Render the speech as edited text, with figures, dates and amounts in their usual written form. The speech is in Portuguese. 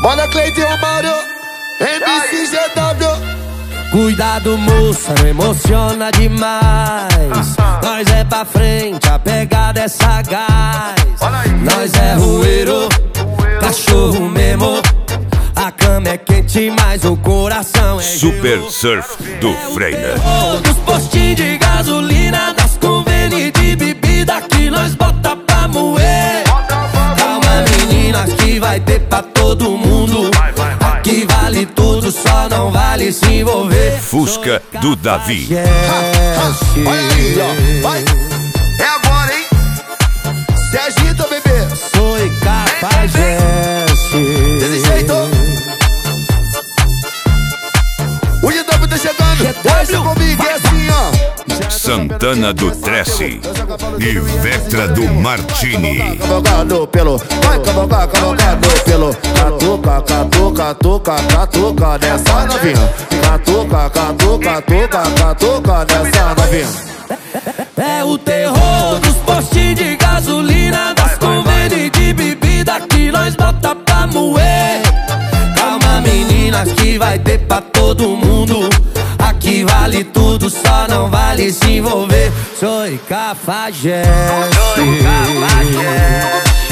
Bora Cleiton Amaro, MCGW. Cuidado, moça, não emociona demais. Nós é pra frente, a pegada é sagaz. Nós é rueiro, cachorro mesmo. A cama é quente, mas o coração é Super Surf do Freina. Dos postinhos de gasolina, das convênios de bebida que nós bota pra moer. Calma, meninas, que vai ter pra todo mundo. Aqui vale tudo, só não vale se envolver. Fusca do Davi. Olha aí, ó, vai. É agora, hein? Se agita, bebê. Sou Cafajeste. Desse jeito. O GW tá chegando. Desce comigo, é assim, ó. Santana do Trece e Vectra do Martini. Cavalgado pelo, vai cavalgado pelo. Catuca, catuca, catuca, catuca dessa novinha. Catuca, catuca, catuca, catuca dessa novinha. É o terror dos postinhos de gasolina, das convênios de bebida que nós bota pra moer. Calma, meninas, que vai ter pra todo mundo. Aqui vale tudo, só não vale se envolver. Sou Cafajeste.